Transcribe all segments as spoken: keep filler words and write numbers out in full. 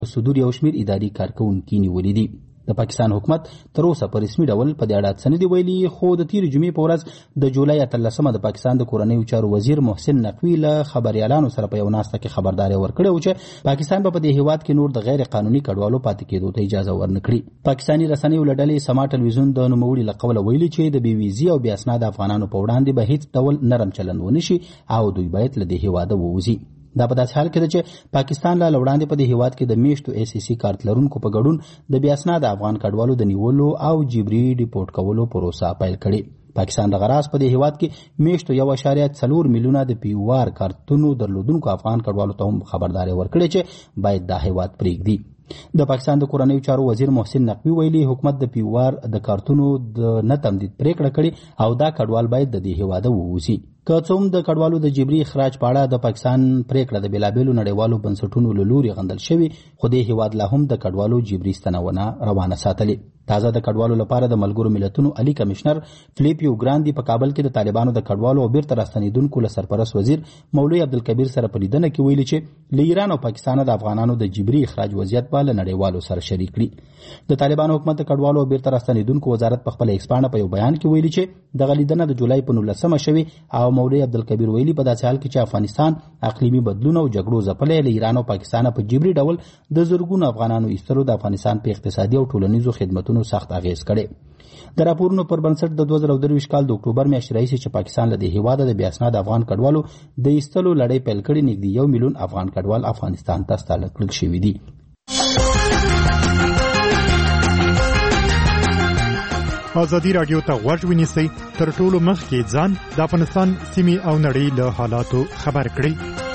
صدور یو شمېر اداري کارکوونکي نیولي دي. د پاکستان حکومت تر اوسه په رسمي ډول په دې اړه څه نه دي ویلي، خو د تېرې جمعې په ورځ د جولای اتلسمه د پاکستان د کورنیو چارو وزیر محسن نقوي له خبریالانو سره په یو ناسته کې خبرداری ورکړې و چې پاکستان به په دې هېواد کې نور د غیر قانوني کډوالو پاتې کېدو ته اجازه ورنه کړي. پاکستاني رسنیو له ډلې سما ټلویزیون د نوموړي له قوله ویلي چې د بې ویزې او بې اسناده افغانانو په وړاندې به هیڅ ډول نرم چلند ونه شي او دوی باید له دې هېواده ووځي. دا په داسې حال کې ده چې پاکستان لا وړاندې په دې هېواد کې د میشتو ایس ای سی کارت لرونکو په ګډون د بې اسناده افغان کډوالو د نیولو او جبري ډیپورټ کولو پروسه پیل کړې. پاکستان دغه راز په دې هېواد کې میشتو یو اعشاریه څلور میلیونه د پیوار کارتونو درلودونکو افغان کډوالو ته هم خبرداری ورکړې چې باید دا هېواد پرېږدي. د پاکستان د کورنیو چارو وزیر محسن نقوي ویلي حکومت د پیوار د کارتونو د نه تمدید پریکړه کړې او دا کډوال باید د دې هېواده ووځي. که څه هم د کډوالو د جبري اخراج په اړه د پاکستان پریکړه د بېلابېلو نړیوالو بنسټونو له لوري غندل شوې، خو دې هېواد لا هم د کډوالو جبري ستنونه روانه ساتلې. تازه د کډوالو لپاره د ملګرو ملتونو علي کمشنر فلیپیو ګراندي په کابل کې د طالبانو د کډوالو او بیرته راستنېدونکو له سرپرست وزیر مولوي عبدالکبیر سره په لیدنه کې ویلي چې له ایران او پاکستانه د افغانانو د جبري اخراج وضعیت به له نړیوالو سره شریک کړي. د طالبانو حکومت د کډوالو او بیرته راستنېدونکو وزارت په خپل ایکس پاڼه په یو بیان کې ویلي چې دغه لیدنه د جولای په نولسمه شوې او مولوي عبدالکبیر ویلي په داسې حال کې چې افغانستان اقلیمي بدلون او جګړو ځپلی له ایران او پاکستان په جبري ډول د زرګونو افغانانو ایستلو د افغانستان په اقتصادي او ټولنیزو خدمتونو سخت اغیز کړی. د راپورونو پر بنسټ د دوه زره درویشت کال د اکتوبر میاشتې راهیسې چې پاکستان له دې هېواده د بې اسناده افغان کډوالو د ایستلو لړۍ پیل کړې، نږدې یو میلیون افغان کډوال افغانستان ته ستانه کړل شوي دي. ازادي راډیو ته غوږ ونیسئ، تر ټولو مخکې ځان د افغانستان سیمې او نړۍ له حالاتو خبر کړئ.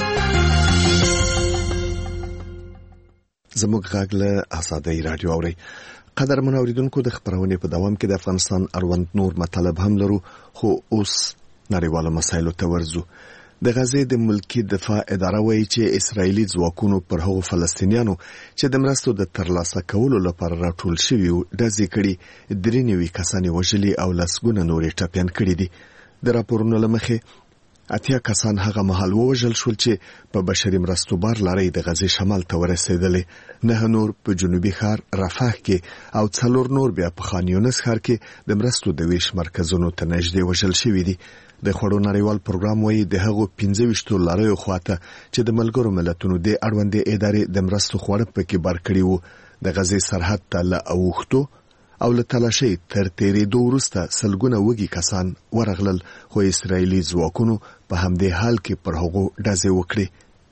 زموږ غږ له ازادي راډیو اورئ. قدرمن اوریدونکو، د خبرونې په دوام کې د افغانستان اړوند نور مطالب هم لرو، خو اوس نړیوالو مسایلو ته ورځو. د غزې د ملکی دفاع اداره وایي چې اسرایلی ځواکونو پر هغو فلسطینیانو چې د مرستو د ترلاسه کولو لپاره راټول شوي وو ډزې کړي، درې نوي کسان وژلي او لسګونه نورې ټپیان کړي دي. د راپورونو له مخې اتیا کسان هغه مهال ووژل شول چې په بشري مرستو بار لارۍ د غزې شمال ته ورسېدلې، نه نور په جنوبي ښار رفح کې او څلور نور بیا په خان یونس ښار کې د مرستو د ویش مرکزونو ته نږدې وژل شوي دي. د خوړو نړیوال پروګرام وایي د هغو پنځه ویشتو لاریو خواته چې د ملګرو ملتونو د اړوندې ادارې د مرستو خوړه پکې بار کړي وو، د غزې سرحد ته له اوښتو او له تلاشۍ تر تېرېدو وروسته سلګونه وږي کسان ورغلل، خو اسرایلي ځواکونو په همدې حال کې پر هغو ډزې وکړې.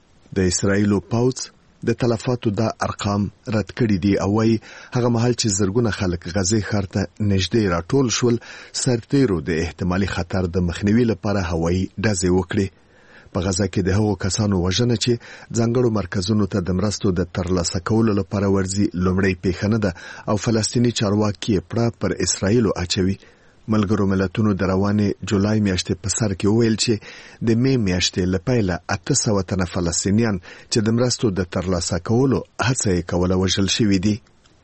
د اسرایلو پوځ د تلفاتو دا ارقام رد کړي دي او وايي هغه مهال چې زرګونه خلک غزې ښار ته نږدې راټول شول، سرتیرو د احتمالي خطر د مخنیوي لپاره هوایي ډزې وکړي. په غزه کې د هغو کسانو وژنه چې ځانګړو مرکزونو ته د مرستو د ترلاسه کولو لپاره ورځي لومړی پیښه نه ده او فلسطیني چارواکي یې پړه پر اسرایلو اچوي. ملګرو ملتونو د روانې جولای میاشتې په سر کې وویل چې د مې میاشتې له پیله اته سوه تنه فلسطینیان چې د مرستو د ترلاسه کولو هڅه یې کوله وژل شوي دي.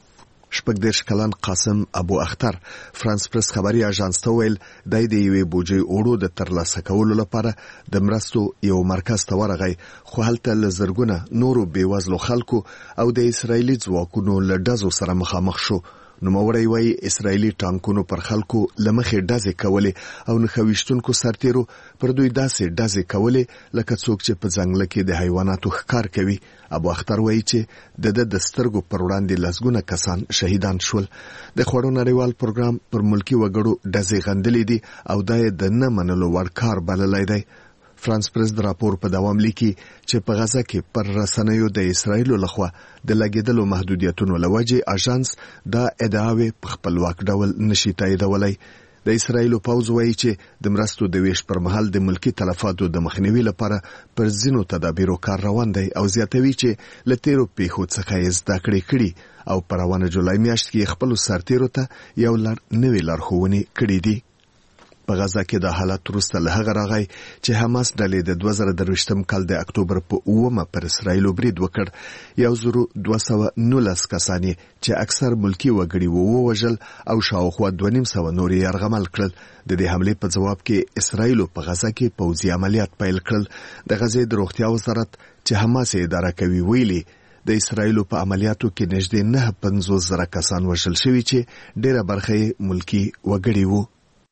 شپږ دېرش کلن قاسم ابو اختر فرانس پرس خبري اژانس ته ویل دی د یوې بوجۍ اوړو د ترلاسه کولو لپاره د مرستو یو مرکز ته ورغی، خو هلته له زرګونه نورو بېوزلو خلکو او د اسرایلي ځواکونو له ډزو سره مخامخ شو. نوموړی وایي اسرایلي ټانکونو پر خلکو له مخې ډزې کولې او نښه ویشتونکو سرتیرو پر دوی داسې ډزې کولې لکه څوک چې په ځنګله کې د حیواناتو ښکار کوي. ابو اختر وایي چې د ده د سترګو پر وړاندې لسګونه کسان شهیدان شول. د خوړو نړیوال پروګرام پر ملکي وګړو ډزې غندلې دي او دا یې د نه منلو وړ کار بللی دی. فرانس پرس د راپور په دوام لیکي چې په غزه کې پر رسنیو د اسرایلو لخوا د لګیدلو محدودیتونو له وجې اژانس دا ادعاوې په خپلواک ډول نشي تاییدولی. د اسرایلو پوځ وایي چې د مرستو د ویش پر مهال د ملکی تلفاتو د مخنیوي لپاره پر ځینو تدابیرو کار روان دی او زیاتوي چې له تیرو پیښو څخه یې زده کړې کړي او په روانه جولای میاشت کې خپلو سرتیرو ته یو لړ نوې لارښوونې کړي دي. په غزه کې د حالت وروسته له هغه راغی چې حماس ډلې د دوه زره درویشتم کال د اکتوبر په اوومه پر اسرایلو برید وکړ. یو زرو دوه سوه نولس کسان چې اکثر ملکي وګړي وو ووژل او شاوخوا دوه نیم سوه نور یې یرغمل کړل. د دې حملې په ځواب کې اسرایلو په غزه کې پوځي عملیات پیل کړل. د غزې د روغتیا وزارت چې حماس یې اداره کوي ویلي د اسرایلو په عملیاتو کې نږدې نه پنځوس زره کسان وژل شوي چې ډېره برخه یې ملکی وګړي وو.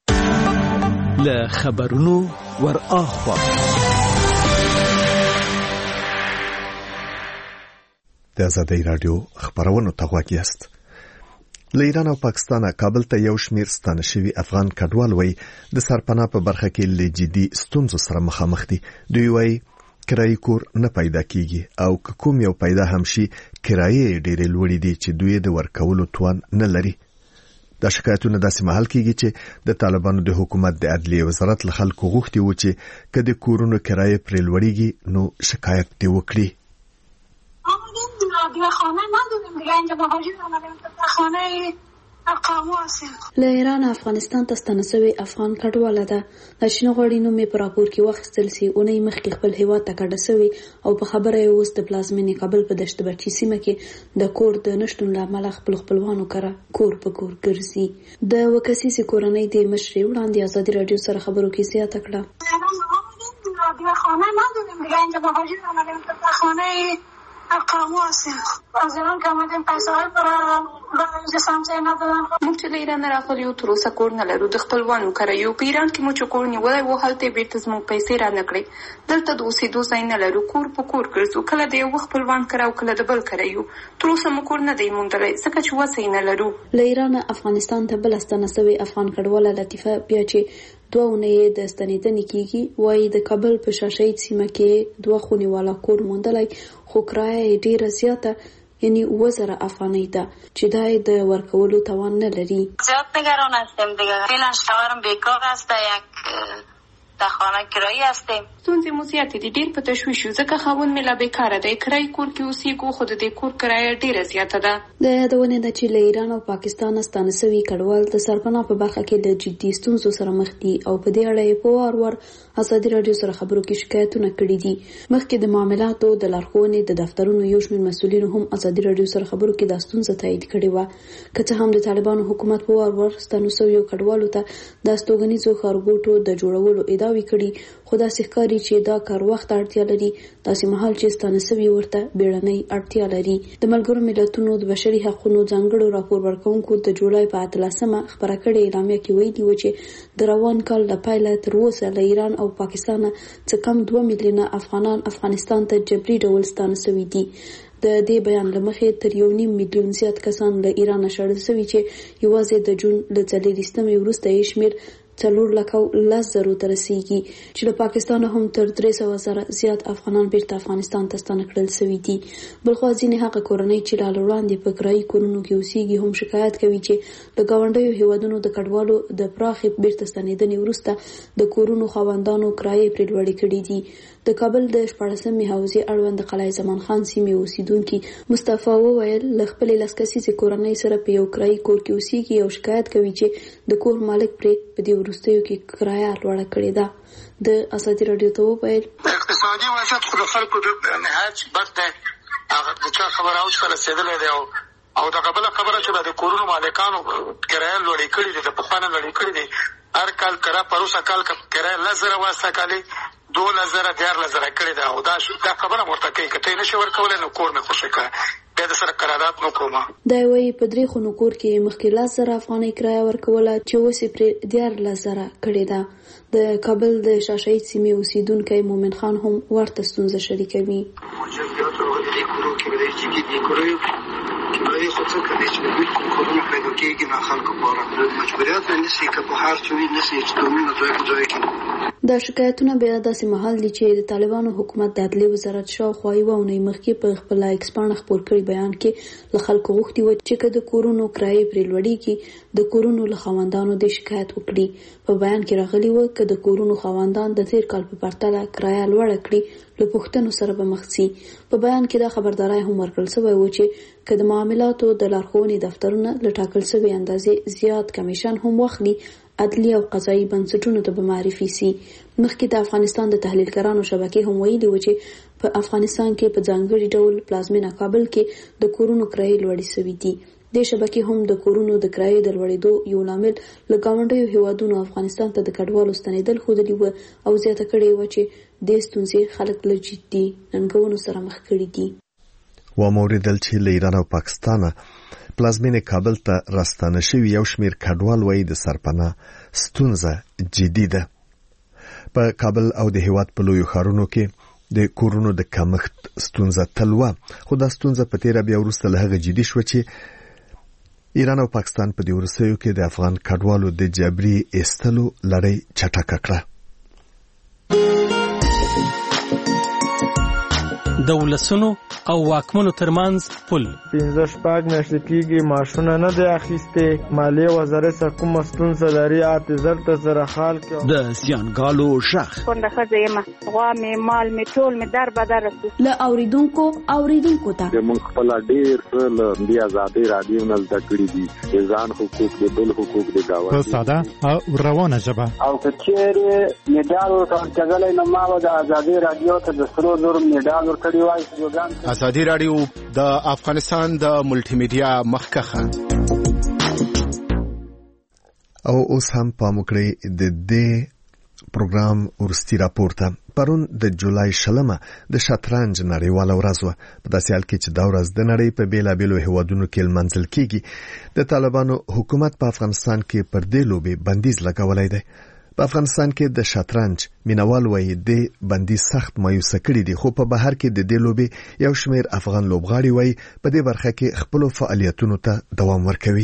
له خبرونو ور اخوا د آزادۍ رادیو خبرونو ته غوږ یاست. له ایران او پاکستان کابل ته یو شمیر ستانه شوي افغان کډوال وایي د سرپناه په برخه کې له جدي ستونزو سره مخامخ دي. دوی وایي کرایي کور نه پیدا کیږي او که کوم یو پیدا هم شي کرایې ډېرې لوړې دي چې دوی د ورکولو توان نه لري. دا شکایتونه داسې مهال کیږي چې د طالبانو د حکومت د عدلیې وزارت له خلکو غوښتي و چې که د کورونو کرایې پرې لوړېږي نو شکایت دې وکړي. دیگه خانه نداریم دیگه اینجا مهاجر اومدیم خانه اقامو هستیم. له ایران افغانستان ته ستانه شوی افغان کډواله ده. د شنو غوړي نوم په راپور کې واخیستل سي اونۍ مخکې خپل هیواد ته کډه شوی او په خبره یې اوس د پلازمینې کابل په دشت برچی سیمه کې د کور د نشټون لامل خپل خپلوانو کړه کور په کور ګرځي. د وکسي کورنۍ د مشري وړاندې آزادي رادیو سره خبرو کې زیاته کړه. دیگه خانه نداریم دیگه اینجا مهاجر اومدیم خانه اقامو هستیم. از ایران که آمدیم پیسه های برای جسامزه ندادن. موږ چې له ایران راغلي یو تر اوسه کور نه لرو. د خپلوانو کره یو په ایران کې مو چې کور نیولی و هلته بیرته زموږ پیسې را نه کړې. دلته د اوسېدو ځای نه لرو. کور په کور ګرځو. کله د یو خپلوان کره او کله د بل کره یو. تر اوسه مو کور نه دی موندلی ځکه چې وسه یې نه لرو. له ایران افغانستان ته بله ستانه شوې افغان کډواله لطیفه بیا چې دوه اونۍ د ستنېدنې کېږي وایي د کابل په شاشید سیمه کې دوه خونې والا کور موندلی خو کرایه یې ډېره زیاته یعنی اووه زره افغانۍ ده چې دا یې د ورکولو توان نه لري. زیاد نگران هستیم دیگه. فعلا شوهرم بیکار است یک د خانه کرایي هستیم. ستونزې مو زیاتې دي. ډېر په تشویش یو ځکه خاوند مې لا بیکاره دی. کرایي کور کې اوسېږو خو د دې کور کرایه ډېره زیاته ده. د یادونې ده چې له ایران او پاکستان ستانه شوي کډوال د سرپناه په برخه کې له جدي ستونزو سره مخ دي او په دې اړه یې په وار وار آزادي رادیو سره خبرو کې شکایتونه کړي دي. مخکې د معاملاتو د لارښوونې د دفترونو یو شمېر مسؤلینو هم آزادي رادیو سره خبرو کې دا ستونزه تایید کړې وه. که څه هم د طالبانو حکومت په وار وار ستانه شویو کډوالو ته د استوګنیزو ښارګوټو د جوړولو ادعاوې کړي خو داسې ښکاري چې دا کار وخت اړتیا لري. داسې مهال چې ستانه شوي ورته بیړنۍ اړتیا لري. د ملګرو ملتونو د بشري حقونو ځانګړو راپور ورکوونکو د جولای په اتلسمه خپره کړې اعلامیه کې ویلي و چې د روان کال له پیله تر اوسه له ایران او پاکستان څخه کم دوه میلیونه افغانان افغانستان ته جبري ډول ستانه شوي دي. د دې بیان له مخې تر یو نیم میلیون زیات کسان له ایران شړل شوي چې یوازې د جون له څلوېښتمې وروسته یې شمېر څلور لکه لس زرو ته رسیږي چې له پاکستان هم تر درې سوه زره زیات افغانان بیرته افغانستان ته ستانه کړل شوي دي. بلخوا ځینې هغه کورنۍ چې لا له وړاندې په کرایي کورونو کې اوسېږي هم شکایت کوي چې له ګاونډیو هیوادونو د کډوالو د پراخې بیرته ستنېدنې وروسته د کورونو خاوندانو کرایې پرې لوړې کړي دي. د کابل د شپاړسمې حوزې اړوند د قلعه زمان خان سیمې اوسیدونکي مصطفی وویل له خپلې لس کسیزې کورنۍ سره په یو کرایي کور کې اوسېږي او شکایت کوي چې د کور مالک پرې په دې وروستیو کې کرایه لوړه کړې ده. د آزادي رادیو ته وویل اقتصادي وضعیت خو د خلکو نهایت بد دی. هغه د چا خبره اوس ته رسېدلی دی او او دغه بله خبره چې د کورونو مالکانو کرایه لوړې کړي دي د پخوا نه لوړې کړي دي. هر کال کرایه پروسه کال کرایه لس زره واسطه کالي دولس زره دیارلس زره کړي ده او دا دا خبره ورته کوي که ته یې نشې ورکولی نو کور مې خوشې کړه بیا د سره قرارداد نه کوم. دا وایي په درې خونو کور کې مخکې لس زره افغانۍ کرایه ورکوله چې اوس یې پرې دیارلس زره کړې ده. د کابل د شاشید سیمې اوسیدونکی مومن خان هم ورته ستونزه شریکوي. برای خود سکر نیچ نبود کرونا پیدا کیگی نا خلق بارا مجبوریت نسی که په هر چوی نسی اجتماعی نزوی کجوی کی. دا شکایتونه بیا داسې مهال دي چې د طالبانو حکومت د عدلیې وزارت شاوخوا یوه اونۍ مخکې په خپله ایکسپاڼه خپور کړي بیان کې له خلکو غوښتي وه چې که د کورونو کرایې پرې لوړېږي د کورونو له خاوندانو د شکایت وکړي. په بیان کې راغلي وه که د کورونو خاوندان د تېر کال په پرتله کرایه لوړه کړي له پوښتنو سره به مخ شي. په بیان کې دا خبرداری هم ورکړل شوی و چې که د معاملاتو د لارښوونې دفترونه له ټاکل شوې اندازې زیات کمیشن هم واخلي عدلي او قضایي بنسټونو ته به معرفي سي. مخکې د افغانستان د تحلیلګرانو شبکې هم ویلي و چې په افغانستان کې په ځانګړي ډول پلازمینه کابل کې د کورونو کرایې لوړې شوي دي. دې شبکې هم د کورونو د کرایې د لوړېدو یو لامل له ګاونډیو هیوادونو افغانستان ته د کډوالو ستنېدل ښودلي وه او زیاته کړې وه چې دې ستونزې خلک له جدي ننګونو سره مخ کړي دي. و موریدل چې له ایران او پاکستان پلازمینې کابل ته راستانه شوي یو شمیر کډوال وایي د سرپناه ستونزه جدي ده. په کابل او د هیواد په لویو ښارونو کې د کورونو د کمښت ستونزه تل وه، خو دا ستونزه په تیره بیا وروسته له هغه جدي شوه چې ایران او پاکستان په دې وروستیو کې د افغان کډوالو د جبري ایستلو لړۍ چټکه کړه. د ولسونو او واکمنو ترمنځ پل پنځه شپږ میاشتې کېږي معاشونه نه دی اخیستې، مالیې وزارت څخه کومه ستونزه لري اته زر ته زره خال کې د زیانګالو غږ کونډه ښځه یم، غوا مې مال مې ټول مې در بدر رسو له اوریدونکو اوریدونکو ته موږ خپل ډېر څه له دې ازادۍ رادیو نه زده کړي دي، د ځان حقوق د بل حقوق د گاونډي په ساده او روانه ژبه. او که چیرې میډال ورکړل نو ما به د ازادۍ رادیو ته د سرو زرو میډال ورکړی وای. ازادي رادیو د افغانستان د ملټي میډیا مخکخه او اوس هم پام وکړئ د دې پروګرام ورستي راپورته. پرون د جولای شلمه د شطرنج نړیواله ورځ وه. په داسې حال کې چې دا ورځ د نړۍ په بېلابېلو هیوادونو کې لمانځل کېږي، د طالبانو حکومت په افغانستان کې پر دې لوبې بندیز لګولی دی. په افغانستان کې د شطرنج مینوال وایي د بندیز سخت مایوسه کړي دي، خو په بهر کې د دې لوبې یو شمیر افغان لوبغاړي وایي په دې برخه کې خپلو فعالیتونو ته دوام ورکوي.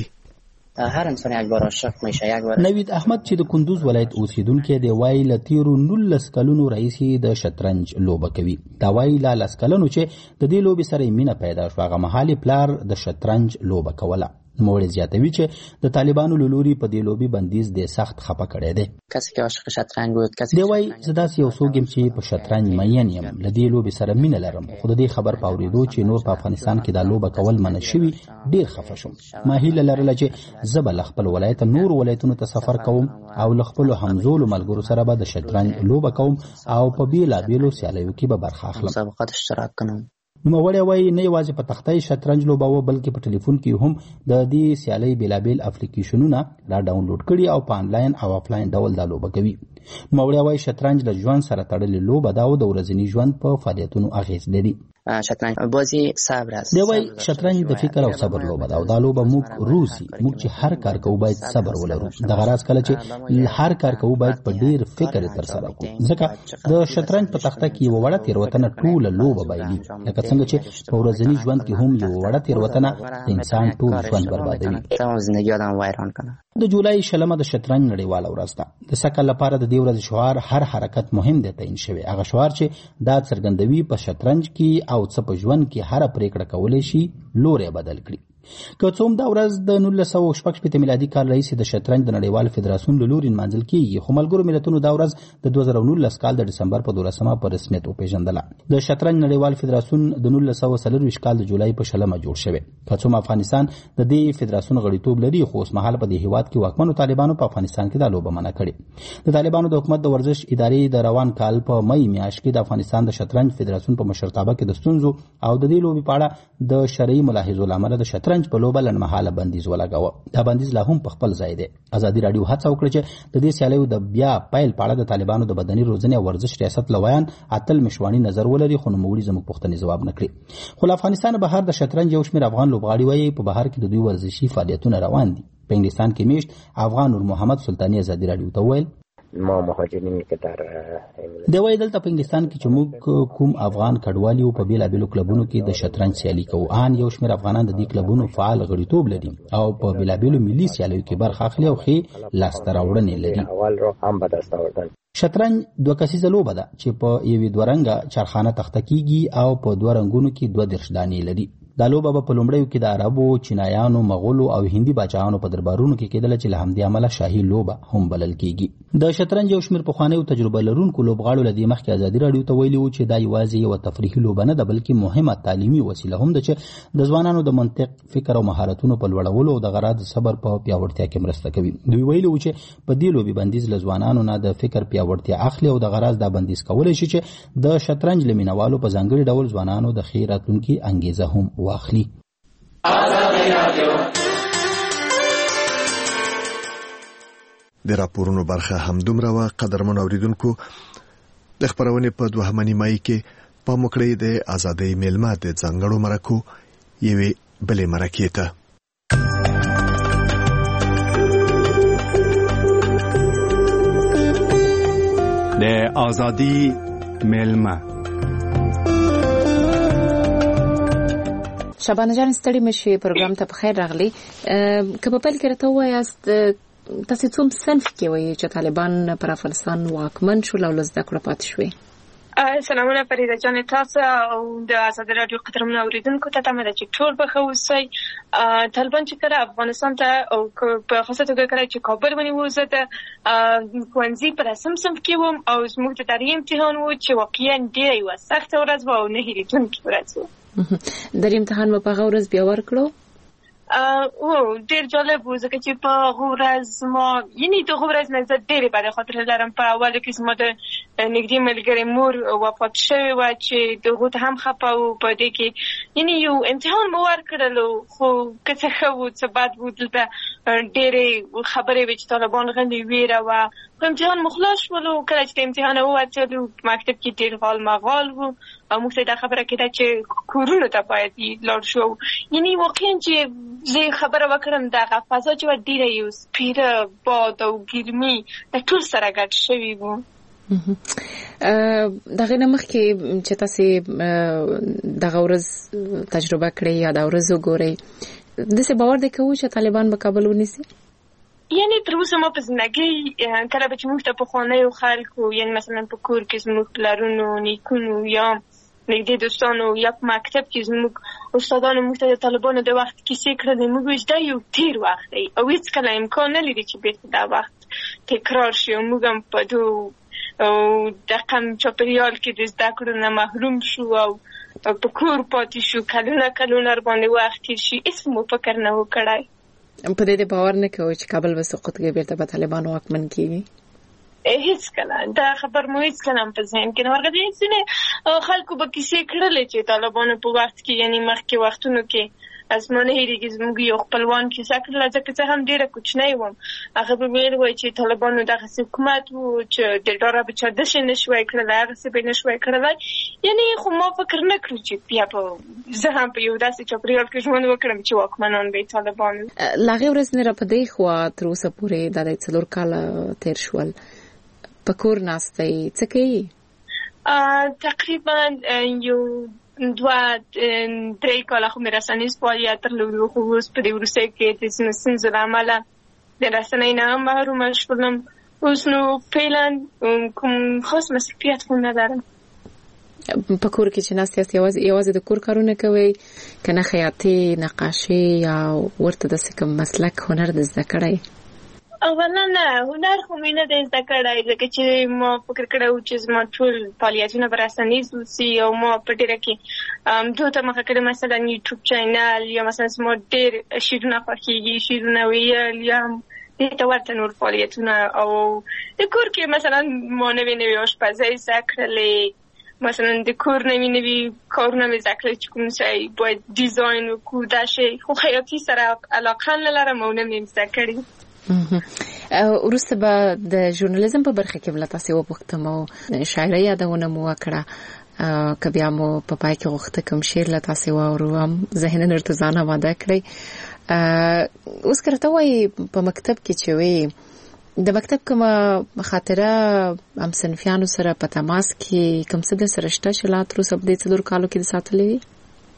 هر انسان یک بار عاشق میشه. یک بار نوید احمد چې د کندوز ولایت اوسیدونکی دی وایي له تیرو نولس کلونو راهیسې د شطرنج لوبه کوي. دا وایي له لس کلونو چې د دې لوبې سره یې مینه پیدا شوه، هغه مهال پلار د شطرنج لوبه کوله. نوموړی زیاتوي چې د طالبانو له لوري په دې لوبې بندیز د سخت خفه کړی دی. کسی که عاشق شطرنج بود کسی دی وایي زه داسې یو څوک یم چې په شطرنج مین یم، له دې لوبې سره مینه لرم، خو د دې خبر په اورېدو چې نور په افغانستان کې دا لوبه کول منع شوي ډېر خفه شوم. ما هیله لرله چې زه به له خپل ولایته نور ولایتونو ته سفر کوم او له خپلو همزولو ملګرو سره به د شطرنج لوبه کوم او په بېلابېلو سیالیو کې به برخه اخلم. مسابقات اشتراک کنم. نوموړی وایي نه یوازې په تختې شطرنج لوباوه بلکې په ټلیفون کې هم د دې سیالۍ بېلابېل اپلیکیشنونه را ډاونلوډ کړي او په آنلاین او آفلاین ډول دا لوبه کوي. نوموړی وایي شطرنج له ژوند سره تړلې لوبه ده او د ورځني ژوند په فعالیتونو اغېز لري. شطرنج بازی صبر است. دی وایي شطرنج د فکر او صبر لوبه ده او دا لوبه موږ روسي موږ چې هر کار کوو باید صبر ولرو. دغه راز کله چې هر کار کوو باید په ډېر فکر یې ترسره کړو، ځکه د شطرنج په تخته کې یوه وړه تېروتنه ټوله لوبه بایلي، لکه څنګه چې په ورځني ژوند کې هم یو وړه تېروتنه د انسان ټول ژوند بربادوي. تمام زندگی آدم ویران کنه. د جولای شلمه د شطرنج نړیواله ورځ ده. د سکل لپاره د دې ورځې شعار هر حرکت مهم دی تعین شوی. هغه شعار چې دا څرګندوي په شطرنج کې او څه په ژوند کې هره پریکړه کولی شي لوری بدل کړي. که څوم دا ورځ د نولس سوه شپږ شپېته میلادي کال راهیسې د شطرنج د نړیوال فدراسیون له لوري نمانځل کېږي، خو ملګرو ملتونو دا ورځ د دوه زره نولس کال د ډسمبر په دولسمه په رسمیت وپېژندله. د شطرنج نړیوال فدراسیون د نولس سوه څلرویشت کال د جولای په شلمه جوړ شوی. که څوم افغانستان د دې فدراسیون غړیتوب لري، خو اوسمهال په دې هیواد کې واکمنو طالبانو په افغانستان کې دا لوبه منع کړې. د طالبانو د حکومت د ورزش ادارې د روان کال په مئی میاشت کې د افغانستان د شطرنج فدراسیون په مشرتابه کې د ستونزو او د دې لوبې په اړه د شرعي ملاحظو له امله د شطرنج په لوبه لنډمهاله حاله بندیز ولګاوه. دا بندیز لا هم په خپل ځای دی. ازادي راډیو هڅه وکړه چې د دې سیالیو د بیا پیل په اړه د طالبانو د بدني روزنې او ورزش ریاست لویان اتل مشوانی نظر ولري، خو نوموړي زموږ پوښتنې ځواب نه کړي. خو له افغانستان بهر د شطرنج یو شمېر افغان لوبغاړي وایي په بهر کې د دوی ورزشي فعالیتونه روان دي. په انګلستان کې میشت افغان نور محمد سلطاني ازادي راډیو ته وویل ما مهاجرین که در د وای دلته په انګلستان کې چې موږ کوم افغان کډوالي او په بیلابېلو کلبونو کې د شطرنج سیالي کوو، ان یو شمېر افغانان د دې کلبونو فعال غړیتوب لري او په بیلابېلو ملي سیالیو کې برخه اخلي او ښې لاسته راوړنې لري. اول رو هم به دست آوردن. شطرنج دوه کسیزه لوبه ده چې په یوې دوه رنګه چرخانه تخته کېږي او په دوه رنګونو کې دوه دېرش دانې لري. دا لوبه به په لومړیو کې د عربو، چینایانو، مغولو او هندي باچاهانو په دربارونو کې کېدله چې له همدې امله شاهي لوبه هم بلل کېږي. د شطرنج یو شمېر پخوانیو تجربه لرونکو لوبغاړو له دې مخکې ازادي راډیو ته ویلي وو چې دا یوازې یوه تفریحي لوبه نه ده بلکې مهمه تعلیمي وسیله هم ده چې د ځوانانو د منطق، فکر او مهارتونو په لوړولو او د غرا د صبر په پیاوړتیا کې مرسته کوي. دوی ویلي وو چې په دې لوبې بندیز له ځوانانو نه د فکر پیاوړتیا اخلي او د غراز دا بندیز کولی شي چې د شطرنج له مینوالو په ځانګړي ډول ځوانانو د ښې راتلونکي انګیزه هم واخلي. د راپورونو برخه هم دومره وه. قدرمن اوریدونکو، د خپرونې په دوهمه نیمایي کې په مکړې د ازادۍ میلمه د ځانګړو مرکو یوې بلې مرکې ته. د ازادۍ میلمه. شبانه جان ستړي مشي پروګرام ته بخیر راغلی. که په پیل کې راته وایاست تاسو څوم صنف کې وایي چې طالبان پر افغانستان واکمن شول او زده کړه پاتې شوې؟ سلامونه فریده جان تاسو او د ازادي رادیو قدرمن اوریدونکو ته تمه ده چې ټول به ښه اوسئ. طالبان چې کله افغانستان ته او په خاصه توګه کله چې کابل ونیو زه د ښوونځي په رسم صنف کې وم او زموږ د دري امتحان و چې واقعا ډېره یوه سخته ورځ وه او نه هېرېدونکې ورځ وه. دري امتحان مو په هغه ورځ بیا ورکړو؟ او ډېر جالب و ځکه چې په هغه ورځ ما یعنې د هغه ورځ نه زه ډېرې بدې خاطرې لرم. په اولو کې زما د نږدې ملګرې مور وفات شوې وه چې د هغو ته هم خفه وو. په دې کې یعنې یو امتحان مو ورکړلو خو که څه ښه وو څه بد وو دلته ډېرې خبرې وې چې طالبان غلي ویره وه. خو امتحان مو خلاص شولو. کله چې د امتحانه ووتلو په مکتب کې ډېر غال مغال وو او موږ ته دا خبره کېده چې کورونو ته باید لاړ شو. یعنې واقعا چې زه خبره وکړم دغه فضا چې وه ډېره یو سپېره باد او ګرمي د ټول سره ګډ شوي وو. دغه نه مخکې چې تاسې دغه ورځ تجربه کړئ یا دا ورځ وګورئ داسې باور دی کوو چې طالبان به کابل ونیسي؟ یعنې تر اوسه ما په زندګۍ کله به چې موږ ته پخوانیو خلکو یعنې مثلا په کور کې زموږ پلرونو نیکونو یا نږدې دوستانو یا په مکتب کې زموږ استادانو موږ ته د طالبانو د وخت کیسې کړلې موږ وایو دا یو تېر وخت دی او هېڅکله امکان نه لري چې بېرته دا وخت تکرار شي او موږ هم په دو او دغه چاپېریال کې د زده کړو نه محروم شو او په کور پاتې شو. کلونه کلونه ورباندې وخت تېر شي هېڅ مو فکر نه و کړی. په دې د باور نه کوئ چې کابل به سقوط کوي بیرته به طالبان واکمن کیږي؟ هېڅکله دا خبر مو هېڅکله هم په ذهن کې نه ورغلی. ځینې خلکو به کیسې کړلې چې طالبانو په وخت کې یعنې مخکې وختونو کې از ما نه هېرېږي زموږ یو خپلوان کیسه کړله ځکه زه هم ډېره کوچنی وم. هغه به ویل وایي چې طالبانو دغسې حکومت و چې د ډاره به چا داسې نه شوی کړلی هغسې به یې نه شوی کړلی. یعنې خو ما فکر نه کړو چې بیا به زه هم په یو داسې چاپېریال کې ژوند وکړم چې واکمنان به یې طالبان وي. له هغې ورځې نه را په دې خوا تر اوسه پورې دا د څلور کاله تېر شول په کور ناستی څه کوي؟ تقریبا یو دوه درې کاله خو مې رسنیز فعالیت درلودو خو اوس په دې وروستیو کې د ځینو ستونزو له امله د رسنۍ نه هم محرومه شولم. اوس نو فعلا کوم خاص مسؤلیت خو نه لرم. په کور کې چې ناست یاست یوازې د کور کارونه کوئ که نه خیاطي نقاشي یا ورته داسې کوم مسلک هنر د زده کړی؟ اولا نه هنر خو مې نه دی زده کړی ځکه چې ما فکر کړی و چې زما ټول فعالیتونه به رسنیز اوسي او ما په ډېره کې دو ته مخه کړې مثلا یوټیوب چینل یا مثلا زما ډېر شعرونه خوښېږي شعرونه ویل یا دې ته ورته نور فعالیتونه او د کور کې مثلا ما نوې نوې اشپزۍ زده کړلې مثلا د کور نوې نوې کارونه مې زده کړل چې کوم شی باید ډیزاین وکړو دا شی خو خیاطي سره علاقه نه لرم او نه مې زده کړې. وروسته به د ژورنالیزم په برخه کې بله تاسې وپوښتم او شاعرۍ یادونه مو وکړه که بیا مو په پای کې غوښته کوم شعر له تاسې واورو هم ذهناً ورته ځان اماده کړئ. اوس که راته وایي په مکتب کې چې وایي د مکتب کومه خاطره هم صنفیانو سره په تماس کې کوم څه در سره شته چې لا تر اوسه په دې څلور کالو کې دې ساتلې وي؟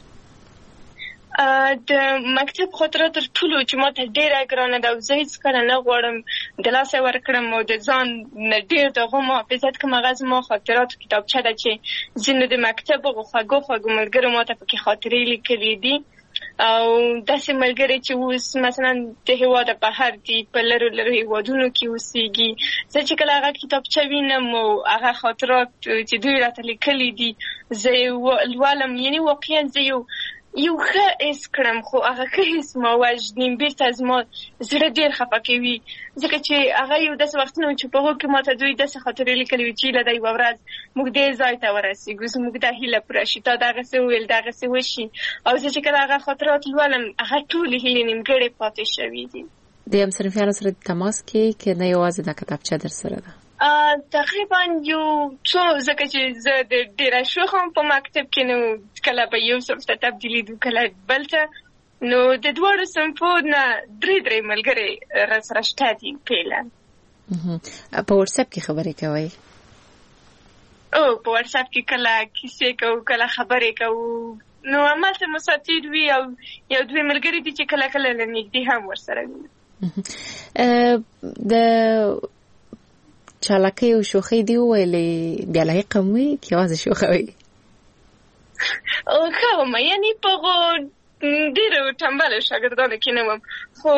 د مکتب خاطره تر ټولو چې ما ته ډېره ګرانه ده او زه هېڅکله نه غواړم د لاسه ورکړم او د ځان نه ډېر د هغو محافظت کوم. هغه زما خاطراتو کتابچه ده چې ځینو د مکتب هغو خوږو خوږو ملګرو ما ته پکې خاطرې لیکلي دي او داسې ملګري چې اوس مثلا د هېواده بهر دي په لرو لرو هېوادونو کې اوسېږي. زه چې کله هغه کتابچه وینم او هغه خاطرات چې دوی راته لیکلي دي زه یې لولم یعنې واقعا زه یو یو ښه حس کړم خو هغه ښه حس ما وژني بېرته زما زړه ډېر خفه کوي ځکه چې هغه یو داسې وختونه و چې په هغو کې ما ته دوی داسې خاطرې لیکلي وي چې هیله ده یوه ورځ موږ دې ځای ته ورسېږو زموږ دا هیله پوره شي تا دغسې وویل دغسې وشي او زه چې کله هغه خاطرات لولم هغه ټولې هیلې نیمګړې پاتې شوي دي. د همصنفیانو سره د تماس کې که نه یوازې دا کتابچه در سره ده؟ تقریبا یو څو ځکه چې زه د ډېره شوخم په مکتب کې نو کله به یو صنف ته تبدیلېدو کله بل ته نو د دواړو صنفو نه درې درې ملګري راسره شته دي فعلا. په واتساپ کې خبرې کوئ؟ او په واتساپ کې کله کیسې کوو کله خبرې کوو نو همالته مساتیر وي او یو دوی ملګري دي چې کله کله له نږدې هم ورسره وي. د چالاکۍ او شوخۍ دی ویلې بیا لایقه مو وي که یوازې شوخه وي؟ ښه ومه یعنې په هغو ډېرو ټمبلو شاګردانو کې نه وم خو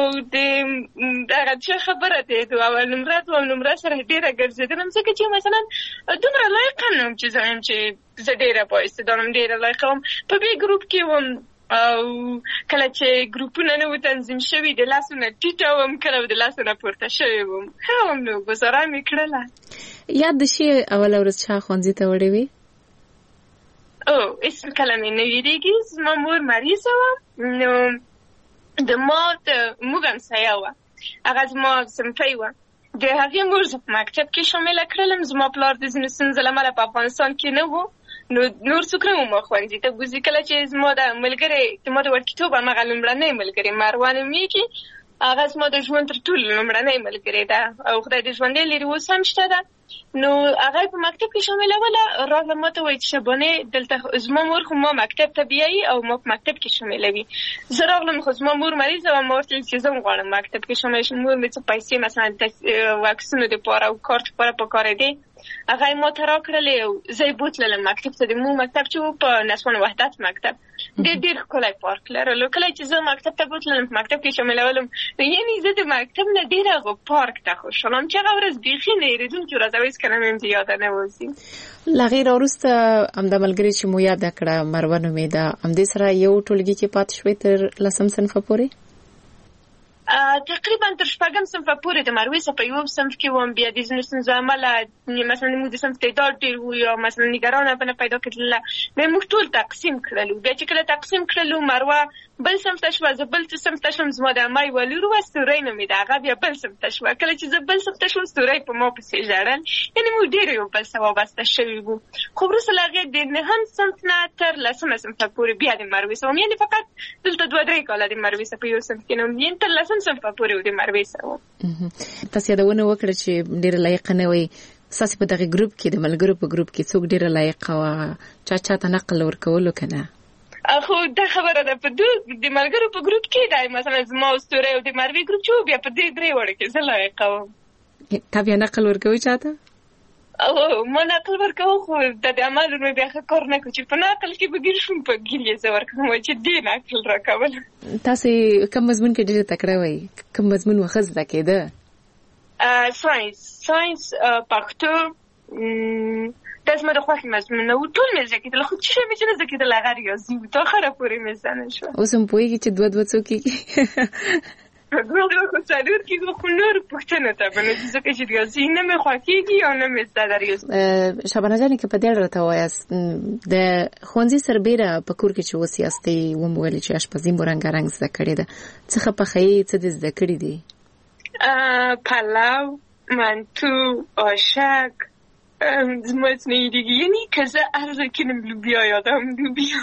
د هغه څه خبره دی د اول نمره دوم نمره سره ډېره ګرځېدلم ځکه چې مثلا دومره لایقه نه وم چې زه وایم چې زه ډېره بااستعداده وم ډېره لایقه وم. په بې ګروپ کې وم او کله چې ګروپونه نه وو تنظیم شوي د لاسو نه ټیټه وم کله د لاسو نه پورته شوې وم ښه وم نو ګزاره مې کړله. یاد د شي اوله ورځ چا ښوونځي ته وړې وي؟ او اسم کله مې نه هېرېږي زما مور مریضه وه نو د ما د موږ همسایه وه هغه زما صنفۍ وه د هغې مور زه په مکتب کې شامله کړلم. زما پلار د ځینو ستونزو له امله په افغانستان کې نه و نو نور څوک نه وم ښوونځي ته بوځي. کله چې زما د ملګرې د ما د وړکیتوب همغه لومړنۍ ملګرې مروه نومېږي هغه زما د ژوند تر ټولو لومړنۍ ملګرې ده او خدای دې ژوندی لري اوس هم شته ده. نو هغه په مکتب کې شاملوله راغله ما ته وایي چې شبانې دلته زما مور خو ما مکتب ته بیایي او ما په مکتب کې شاملوي. زه راغلم خو زما مور مریضه وه ما ورته ویل چې زه هم غواړم مکتب کې شامله شم. مور مې څه پیسې مثلا د واکسینو دپاره او کارت لپاره پکارېدې هغه یې ما ته راکړلې او زه یې بوتللم مکتب ته. د مو مکتب چې و په نسوان وحدت مکتب ډېر ډېر ښکلی پارک لرلو. کله چې زه مکتب ته بوتللم په مکتب کې شاملولم یعنې زه د مکتب نه ډېر هغه پارک ته خوشحاله وم چې هغه ورځ بیخي نه هېرېدونکې ورځ او هېڅکله مې هم د یاده نه وځي. له هغې راوروسته همدا ملګرې چې مو یاده کړه مروه نومېده همدې سره یو ټولګي کې پاتې شوې تر لسم صنفه پورې؟ تقریبا تر شپږم صنفه پورې د مروې څخه په یو صنف کې وم. بیا د ځینو ستونزو امله مثلا موږ د صنف تعداد ډېر وو یا مثلا نګرانه به نه پیدا کېدله بیا موږ ټول تقسیم کړلو. بیا چې کله تقسیم کړلو مروه بل صنف ته شوه زه بل صنف ته شوم. زما د عمه یوه لور وه ستورۍ نومېده هغه بیا بل صنف ته شوه. کله چې زه بل صنف ته شوم ستورۍ په ما پسې ژړل یعنې موږ ډېر یو بل ته وابسته شوي وو. خو وروسته له هغې د نهم صنف نه تر لسمه صنفه پورې بیا د مروې سره وم یعنې فقط دلته دوه درې کاله د مروې سره په یو صنف کې نه وم یعنې تر لسم صنفه پورې و د مروې سره وم. تاسو یادونه وکړه چې ډېره لایقه نه وئ ستاسې په دغې ګروپ کې د ملګرو په ګروپ کې څوک ډېره لایقه وه چا چا ته نقل ورکولو که نه؟ خو دا خبره ده په د ملګرو په ګروپ کې دی مثلا زما او ستورۍ او د مروې ګروپ چې و بیا په دې درې وړو کې زه لایقه وم. تا بیا نقل ورکوي چا ته؟ او ما نقل ورکوم خو د دې عمل مې بیا ښه کار نه کړو چې په نقل کې به ګیر شوم په ګیر یې زه ورکوم وایي چې دې نقل راکول. تاسې کوم مضمون کې ډېره تکړه وئ کوم مضمون وښه زده کېده؟ ساینس ساینس پښتو دا زما د خوښې مضمونونه وو ټول مې زده کېدل خو څه شی مې چې نه زده کېدل هغه ریاضي وو تر اخره پورې مې زده نه شوه. اوس هم پوهېږي چې دوه دوه څو کېږي؟ دوه دوه خو څلور کېږي خو نور پوښتنو ته به نه ځي ځکه چې ریاضي نه مې خوښېږي او نه مې زده ده ریاضي. شبانه جانې که په دې اړه راته ووایاست د ښوونځي سربېره په کور کې چې اوس یاستئ ومو ویلې چې اشپزي مو رنګارنګ زده کړې ده څه ښه پخوئ څه دې زده کړي دي؟ پلو منتو آشک زما څه نه هېرېږي یعنې که زه هر ځای کښېنم لوبیا یادوم لوبیا.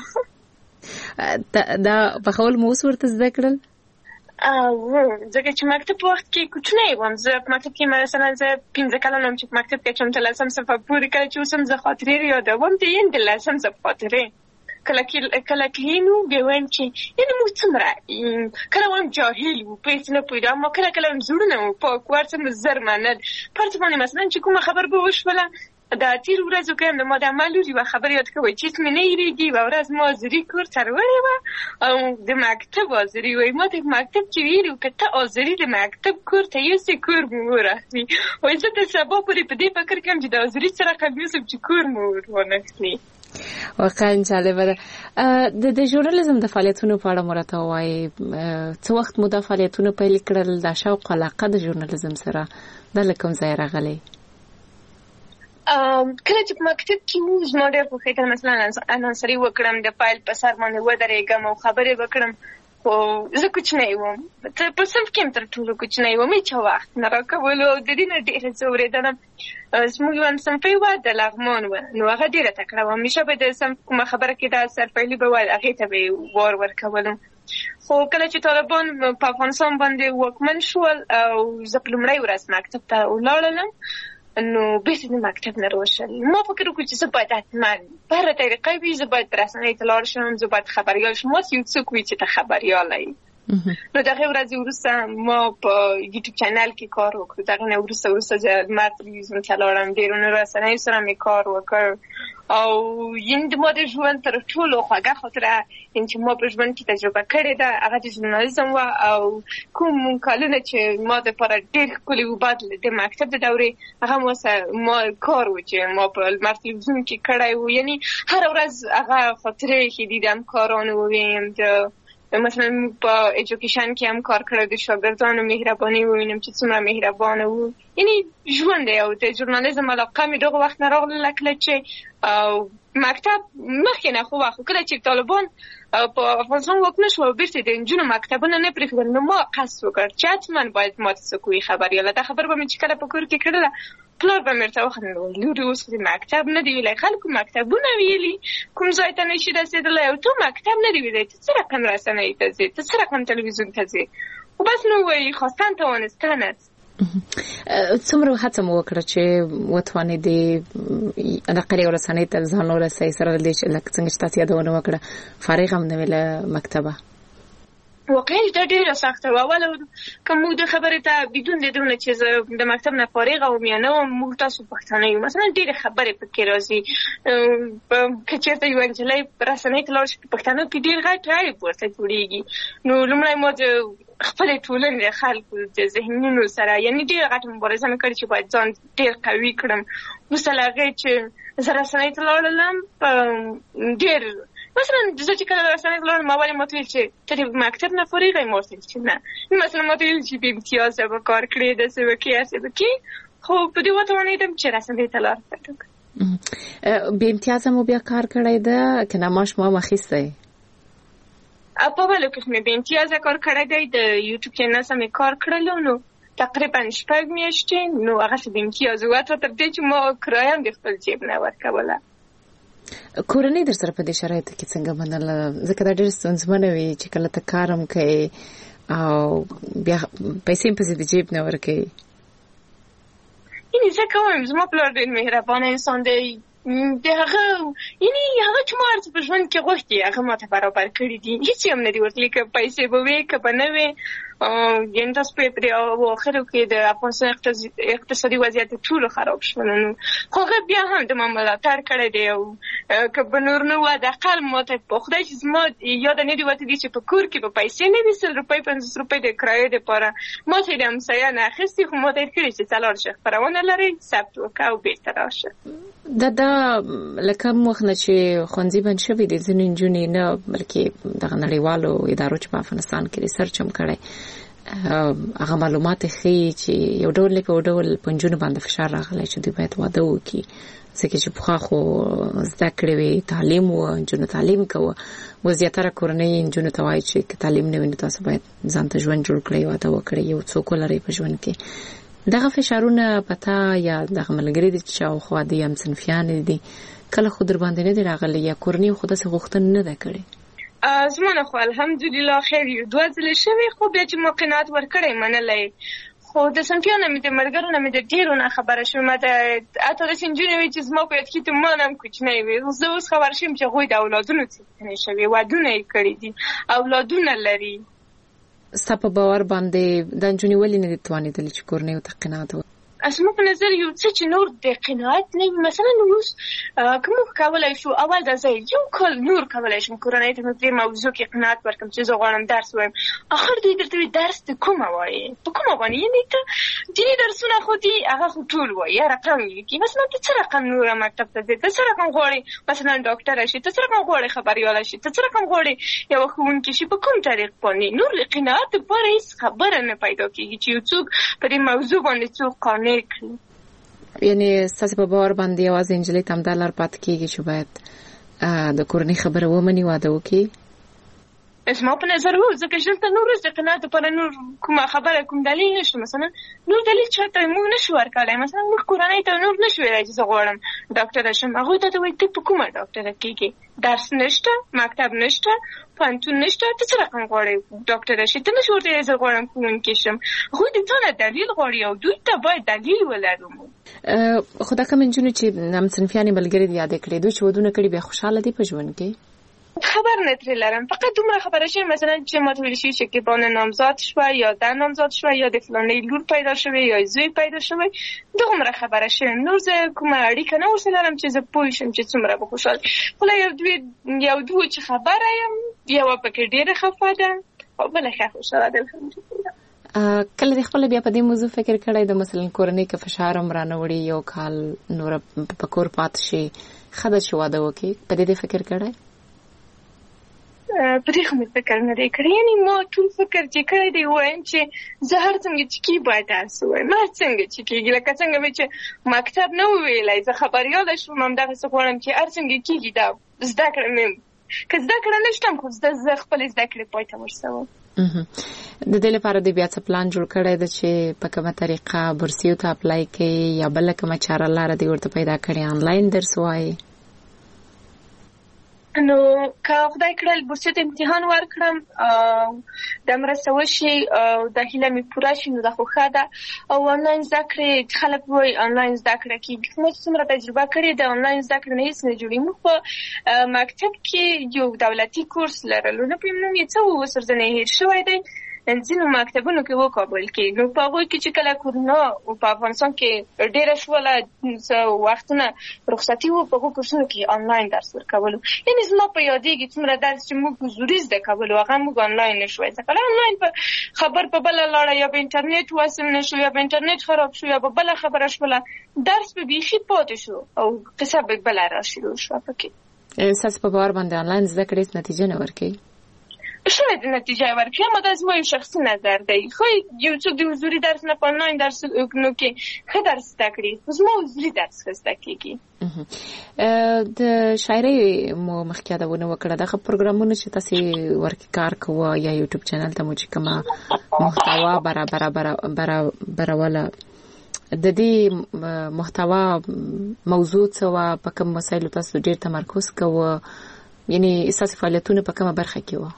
دا پخول مو اوس ورته زده کړل؟ ځکه چې مکتب په وخت کې کوچنی وم زه په مکتب کې مثلا زه پنځه کلن وم چې په مکتب کې چم تر لسم صنفه پورې کله چې اوس هم زه خاطرې یادوم د یعنې د لسم صنف خاطرې کله کله کښېنو بیا وایم چې یعنې موږ څومره کله وایم جاهل وو په هېڅ نه پوهېدو اما کله کله وایم زړونه مو پاک وو هر څه مو زر منل په هر څه باندې مثلا چې کومه خبر به وشوله د تېرو ورځو کې هم د ما د عمه لور یوه خبره یاد کوي چې هېڅ مې نه هېرېږي یوه ورځ ما حاضري کور ته راوړې وه او د مکتب حاضري وایي ما ته په مکتب کې ویلي وو که ته حاضري د مکتب کور ته یوسې کور مو ورخلي وایي زه تر سبا پورې په دې فکر کوم چې د حاضري څه رقم یوسم چې کور مو ورانخلي. واقعا جالبه ده. د ژورنالیزم د فعالیتونو په اړه مو راته ووایئ څه وخت مو دا فعالیتونه پیل کړل دا شوق علاقه د ژورنالیزم سره دا له کوم ځایه راغلی؟ کله چې په مکتب کې وو زما ډېر خوښېدل مثلا انانسري وکړم د فایل په سر باندې ودرېږم او خبرې وکړم خو زه کوچنی وم ته په صنف کې هم تر ټولو کوچنی وم هېچا وخت نه راکولو د دې نه ډېره زه اورېدلم زموږ یو همصنفۍ وه د لغمان وه نو هغه ډېره تکړه وه همیشه به د صنف کومه خبره کې دا سرپیلي به وه هغې ته به یې وار ورکولم خو کله چې طالبان په افغانستان باندې واکمن شول او زه په لومړۍ ورځ مکتب ته ولاړلم نو بیرته د مکتب نه راوشل ما فکر وکړ چې زه باید حتما په هره طریقه وي زه باید په رسنیو ته لاړ شم زه باید خبریال شم اوس یو څوک وي چې ته خبریاله یې نو د هغې ورځې وروسته ما په یوټیوب چینل کې کار وکړو د هغې نه وروسته وروسته زه لمر تلویزیون ته لاړم ډېرو رسنیو سره مې کار وکړ او یعنې د ما د ژوند تر ټولو خوږه خاطره یعنې چې ما په ژوند کې تجربه کړې ده هغه د ژورنالیزم وه او کوم کالونه چې ما دپاره ډېر ښکلي و بعد د مکتب د دورې هغه ما سره ما کار و چې ما په لمر تلویزیون کې کړی و یعنې هره ورځ هغه خاطرې ښې دي د همکارانو وویم د مثلا په ایجوکیشن کې هم کار کړی د شاګردانو مهرباني ووینم چې څومره مهربانه وو یعنې ژوند دی او د ژورنالیزم علاقه مې دغه وخت نه راغله کله چې مکتب مخکې نه خو وخت کله چې طالبان په افغانستان واکمن شو او بیرته د نجونو مکتبونه نه پرېښودل نو ما قصد وکړ چې حتما باید ما ته څوک وي خبریاله دا خبره به مې چې کله په کور کې کړله پلار به مې ورته وخندل لورې اوس خو مکتب نه دی ویلی خلکو مکتبونه ویلي کوم ځای ته نشي رسېدلی او تو مکتب نه دی ویلی ته څه رقم رسنیو ته ځې ته څه رقم تلویزیون ته ځې خو بس نو وایي خواستن توانستن است څومره هڅه مو وکړه چې وتوانېدې دقیقې ورسنۍ ته ځان ورسوئ سره له دې چې لکه څنګه چې تاسو یادونه وکړه فارغ هم نه وې له مکتبه واقعا دا ډېره سخته وه اوله که موږ د خبرې ته بدون د دونه چې زه د مکتب نه فارغه وم یا نه وم موږ تاسو پښتانه یو مثلا ډېرې خبرې پکې راځي که چېرته یوه نجلۍ رسنۍ ته لاړ شي په پښتنو کې ډېر غټ غیب ورته جوړېږي نو لومړی ما د خپلې ټولنې د خلکو د ذهنونو سره یعنې ډېره غټه مبارزه مې کړې چې باید ځان ډېر قوي کړم وروسته له هغې چې زه رسنۍ ته لاړلم ډېر مثلا زه چې کله رسنۍ ته لاړم اول یې ما ته ویل چې ته د مکتب نه فارغه یې ما ورته ویل چې نه مثلا ما ته ویل چې بې امتیازه به کار کړې داسې به کړې هسې به کړې خو په دې وتوانېدم چې رسنۍ ته لار پیدا کړم بې امتیازه مو بیا کار کړی ده که نه معاش مو هم اخیستی په اولو کې مې بې امتیازه کار کړی دی د یوټیوب چینل سره مې کار کړلو نو تقریبا شپږ میاشتې نو هغسې بې امتیازه وه حتی تر دې چې ما کرایه هم د خپل جیب نه ورکوله کورنۍ در سره په دې شرایطو کې څنګه منله ځکه دا ډېر ستونزمنه وي چې کله ته کار هم کوې او بیا پیسې هم پسې د جیب نه ورکوې یعنې زه کوم زما پلار ډېر مهربانه انسان دی د هغه یعنې هغه چې ما هر څه په ژوند کې غوښتي هغه ما ته برابر کړي دي هېڅ یې هم نه دي ورتلي که پیسې به وې که به نه وې یعنې تاسو په پرې اواخرو کې د افغانستان اقتصادي وضعیت ټولو خراب شول نو خو هغه بیا هم د ما ملاتړ کړی دی او که به نور نه وه د اقل ما ته په خدای چې زما یاده نه دي وتې دي چې په کور کې به پیسې نه وي سل روپۍ پنځوس روپۍ د کرایې دپاره ما ته یې د همسایه نه اخیستي خو ما ته یې کړي چې ته لاړ شه خپرونه لرئ ثبت وکړه او بېرته راشه دا دا لکه کوم وخت نه چې ښوونځي بند شوي دي ځینې نجونې نه بلکې دغه نړیوالو ادارو چې په افغانستان کې ریسرچ هم کړی هغه معلومات ښیي چې یو ډول لکه یو ډول په نجونو باندې فشار راغلی چې دوی باید واده وکړي ځکه چې پخوا خو زده کړې وې تعلیم و نجونو تعلیم کوه اوس زیاتره کورنۍ نجونو ته وایي چې که تعلیم نه وي نو تاسو باید ځان ته ژوند جوړ کړئ واده وکړئ یو څوک ولرئ په ژوند کې دغه فشارونه پتا یا دغه ملګري دي چې شاوخوا دي هم صنفیان دي کله خو در باندې نه دي راغلي یا کورنۍ خو داسې غوښتنه نه ده کړې زما نه خو الحمدلله خیر یو دوه ځلې شوې خو بیا چې ما قناعت ورکړی منلی خو د صنفیانو مې د ملګرو نه مې د ډېرو نه خبره شوې ما ته حتی داسې نجونې وې چې زما په یاد کې ما نه هم کوچنی وې زه اوس خبر شوم چې هغوی د اولادونو څښتنې شوې ودونه یې کړي دي اولادونه لري ستا په باور باندې دا نجونې ولې نه دي توانېدلې چې کورنۍ ورته قناعت وکړي زما په نظر یو څه چې نور د قناعت نه وي مثلا اوس که موږ کولی شو اول دا زه یو کال نور کولی شم کورنۍ ته مې په دې موضوع کې قناعت ورکړم چې زه غواړم درس ووایم اخر دوی درته وایي درس د کومه وایې په کومه باندې یعنې ته دیني درسونه خو دي هغه خو ټول وایي یا رقم یې لیکي مثلا ته څه رقم نوره مکتب ته ځې ته څه رقم غواړې مثلا ډاکټره شي ته څه رقم غواړې خبریاله شي ته څه رقم غواړې یوه ښوونکې شي په کوم طریق باندې نور د قناعت دپاره هېڅ خبره نه پیدا کېږي چې یو څوک په دې موضوع باندې څوک قانع کړي یعنی ستاسو په باور باندې یوازې نجلۍ ته همدا لار پاتې کېږي چې باید د کورنۍ خبره ومني واده وکړي زما په نظر و ځکه چې دلته نور د قناعت لپاره نور کومه خبره کوم دلیل نشته. مثلا نور دلیل چاته موږ نشو ورکولی. مثلا موږ کورنۍ ته نور نشو ویلی چې زه غواړم ډاکټره شم. هغوی ته وایي ته په کومه ډاکټره کېږې؟ درس نشته، مکتب نشته، پوهنتون نشته، ته څه رقم غواړې ډاکټره شي؟ ته نشو ورته ویلی زه غواړم ښوونکې شم. هغوی د تا نه دلیل غواړي او دوی ته باید دلیل ولرو. خو دا کوم نجونې چې همصنفیانې ملګرې دې یادې کړې دوی چې ودونه کړي بیا خوشحاله دي په ژوند کې؟ خبر نه ترې لرم. فقط دومره خبره شوې مثلا چې ما ته ویل شوي چې کیبانه نامزاد شوه یا ده نامزاد شوه یا د فلانۍ لور پیدا شوی یا زوی پیدا شوی، دغومره خبره شوې. نور زه کومه اړیکه نه ورسره لرم چې زه پوه شم چې څومره به خوشحال. خو یو دوی یو دوی چې خبره یم یوه پکې ډېره خفه ده او بله ښه خوشحاله ده الحمدلله. کله د خپل بیا په دې موضوع فکر کړی د مثلا کورنۍ که فشار هم رانه وړي یو کال نور په کور پاتې شي ښه ده چې واده وکړي، په دې فکر کړی؟ په دې خو مې فکر نه دی کړی. یعنې ما ټول فکر چې کړی دی وایم چې زه هر څنګه چې کېږي باید درس ووایم. هر څنګه چې کېږي لکه څنګه مې چې مکتب نه وویلی زه خبریاله شوم همدغسې غواړم چې هر څنګه کېږي دا زده کړه مې که زده کړه نه شتم خو زه زه خپلې زده کړې پای ته ورسوم. د دې لپاره د بیا څه پلان جوړ کړی ده چې په کومه طریقه بورسیو ته اپلای کوي یا بله کومه چاره لاره دې ورته پیدا کړې آنلاین درس وایي؟ نو که خدای کړل بورسیو ته امتحان ورکړم دا مرسته وشي او دا هیله مې پوره شي نو دا خو ښه ده. او آنلاین زده کړې خلک وایي آنلاین زده کړه کېږي. موږ څومره تجربه کړې ده آنلاین زده کړه نه هېڅ نه جوړېږي. موږ په مکتب کې یو دولتي کورس لرلو نه پوهېږم نوم یې څه و اوس ورځنی هېر شوی دی ځینو مکتبونو کې وکابل کې. نو په هغوی کې چې کله کورونا په افغانستان کې ډېره شوله څه وختونه رخصتي وو په هغو کورسونو کې آنلاین درس ورکولو. یعنې زما په یادېږي څومره درس چې موږ حضوري زده کولو هغه موږ آنلاین نه شوی زده کولای. آنلاین په خبر په بله لاړه یا په انټرنیټ وصل نه شو یا په انټرنیټ خراب شو یا په بله خبره شوله درس به بیخي پاتې شو او قصه به بله را شروع شوه پکې. ستاسو په باور باندې آنلاین زده کړې نتیجه نه ورکوي؟ شاید نتیجه ورکړي اما دا زما یو شخصي نظر دی. خو یو څوک د حضوري درس نه په آنلاین درسونو کې ښه درس زده کړي زما حضوري درس ښه زده کېږي. د شاعرۍ مو مخکې یادونه وکړه دغه پروګرامونه چې تاسې ورکې کار کوه یا یوټیوب چینل ته مو چې کومه محتوا برابروله د دې محتوا موضوع څه وه په کوم مسایلو تاسو ډېر تمرکز کوه یعنې ستاسې فعالیتونه په کومه برخه کې وه؟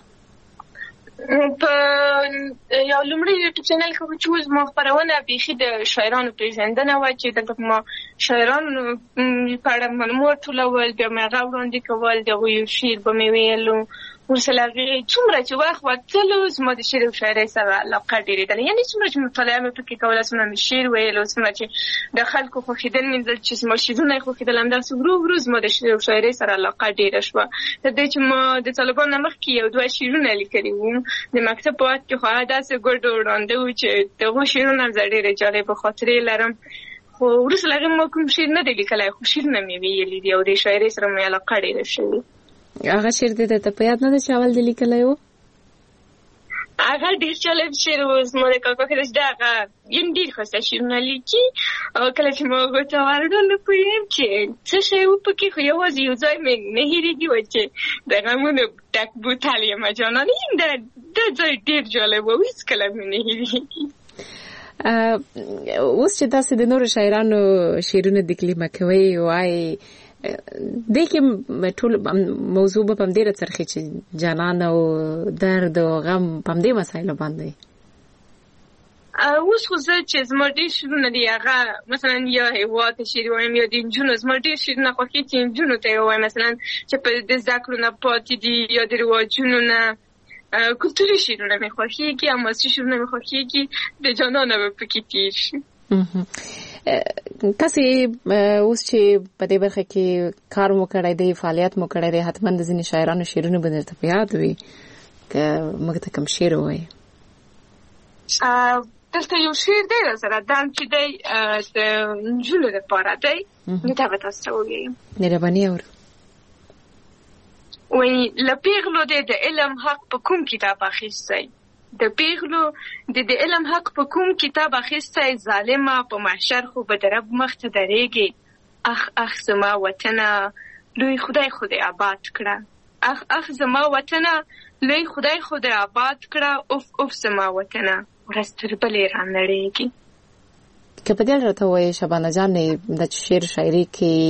په یو لومړی یوټیوب چینل کې چې زما خپرونه بیخي د شاعرانو پېژندنه وه چې دلته ما شاعرانو په اړه معلومات ټولول بیا مې هغه وړاندې کول د هغوی یو شعر به مې ویلو ورسره هغې څومره چې وخت وتلو زما د شعر او شاعرۍ سره علاقه ډېرېدله. یعنې څومره چې مطالعه مې پکې کوله څومره مې شعر ویلو څومره چې د خلکو خوښېدل مې لیدل چې زما شعرونه یې خوښېدل همداسې ورو ورو زما د شعر او شاعرۍ سره علاقه ډېره شوه. تر دې چې ما د طالبانو نه مخکې یو دوه شعرونه لیکلي وو د مکتب په وخت کې خو هغه داسې ګډ وړاندې وو چې د هغو شعرونه هم زه ډېرې جالبه خاطرې لرم. خو وروسته له هغې ما کوم شعر نه دی لیکلی خو شعرونه مې ویلي دي او د شاعرۍ سره مې علاقه ډېره شوې. هغه شعر دې ته په یاد نه ده چې اول دې لیکلی و؟ هغه ډېر جالب شعر و زما د کاکا کښې چې هغه یعنې ډېر ښایسته شعرونه لیکي او کله چې ما هغو ته ورغلم نه پوهېږم چې څه شی و پکې خو یوازې یو ځای مې نه هېرېږي و چې د غمونو ډک بوتل یمه جانانه دا دا ځای ډېر جالب و هېڅکله مې نه هېرېږي. اوس چې تاسې د نورو شاعرانو شعرونه تکلیمه کوئ وایي دې کې ټول موضوع به په همدې راڅرخي چې جانان او درد او غم په همدې مسایلو باندې. اوس خو زه چې زما ډېر شعرونه دي هغه مثلا یا هېواد ته شعر وایم یا د نجونو زما ډېر شعرونه خوښېږي چې نجونو ته یې ووایم مثلا چې په د زده کړو نه پاتې دي یا د رواجونو نه کلتوري شعرونه مې خوښېږي حماسي شعرونه مې خوښېږي د جانانه به پکې تېر شي. تاسې اوس چې په دې برخه کې کار مو کړی دی فعالیت مو کړی دی حتما د ځینې شاعرانو شعرونه به درته په یاد وي که موږ ته کوم شعر ووایي؟ دلته یو شعر دی راسره دم چې دی د نجونو دپاره دی نو دا به تاسو ته ووایم. مهرباني اورو. وایي له پیغلو دی د علم حق په کوم کتاب اخیستی د پیغلو د د علم حق په کوم کتاب اخیستی ظالمه په محشر خو به د رب مخ ته درېږي اخ اخ زما وطنه لوی خدای خو دې آباد کړه اخ اخ زما وطنه لوی خدای خود آباد کړه اوف اوف زما وطنه ورځ تر بلې رانړېږي. که په دې راته وایي شبانه جانې د شعر شاعري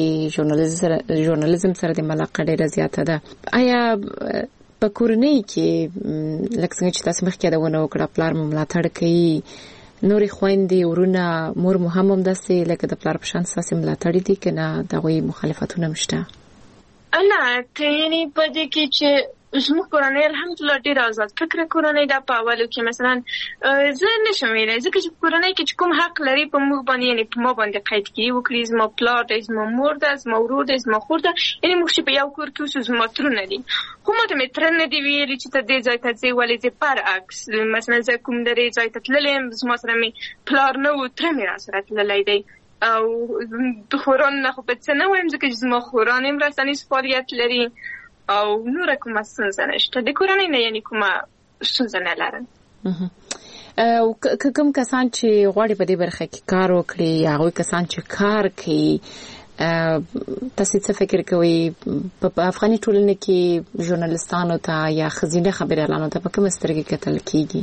کې ژورنالیزم سره د علاقه ډېره زیاته ده، آیا په کورنۍ کې لکه څنګه چې تاسو مخکې یادونه وکړه پلار مو ملاتړ کوي، نورې خویندې ورونه مور مو هم همداسې لکه د پلار په شان ستاسې ملاتړي دي که نه د هغوی مخالفتونه هم شته؟ نه ته یعنې په دې کې چې زموږ کورنۍ الحمدلله ډېره آزاد فکره کورنۍ ده. په اولو کې مثلا زه نشم ویلی ځکه چې په کورنۍ کې چې کوم حق لري په موږ باندې یعنې په ما باندې قیدګي وکړي، زما پلار دی، زما مور ده، زما ورور دی، زما خور ده، یعنې موږ چې په یو کور کې اوسو زما ترونه دي. خو ما ته مې تره نه دي ویلي چې ته دې ځای ته ځې، ولې ځې برعکس مثلا زه کوم درې ځای ته تللی یم، زما سره مې پلار نه و، تره مې را سره تللی دی. او د خورانو نه خو په څه نه وایم ځکه چې زما خوران هم رسنیز فعالیت لري او نوره کومه ستونزه نشته د کورنۍ نه، یعنې کومه ستونزه نه لرم. او که کوم کسان چې غواړي په دې برخه کې کار وکړي یا هغوی کسان چې کار کوي، تاسو څه فکر کوئ په افغاني ټولنه کې ژورنالستانو ته یا ښځینه خبریالانو ته په کومه سترګې کتل کیږي؟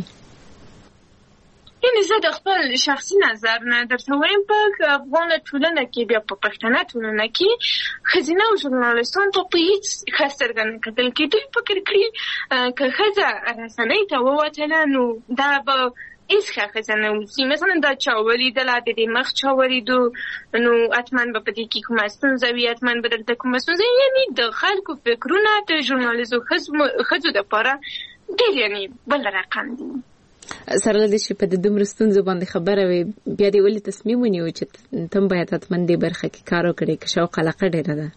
یعنې زه د خپل شخصي نظر نه درته وایم په افغانه ټولنه کې بیا په پښتنه ټولنه کې ښځینه او ژورنالستانو ته په هېڅ ښه سترګه نه کتل کېږي. دوی فکر کړي که ښځه رسنۍ ته ووتله نو دا به هېڅ ښه ښځه نه اوسي، مثلا دا چا ولیدله د دې مخ چا ولیدو نو حتما به په دې کې کومه ستونزه وي، حتما به دلته کومه ستونزه وي. یعنې د خلکو فکرونه د ژورنالیزو ښځو دپاره ډېر یعنې بل رقم دي. سره له دې چې په د دومره ستونزو باندې خبره وي بیا دې ولې تصمیم ونیو چې ته هم باید حتما دې برخه کې کار وکړې که شوق علاقه ډېره ده؟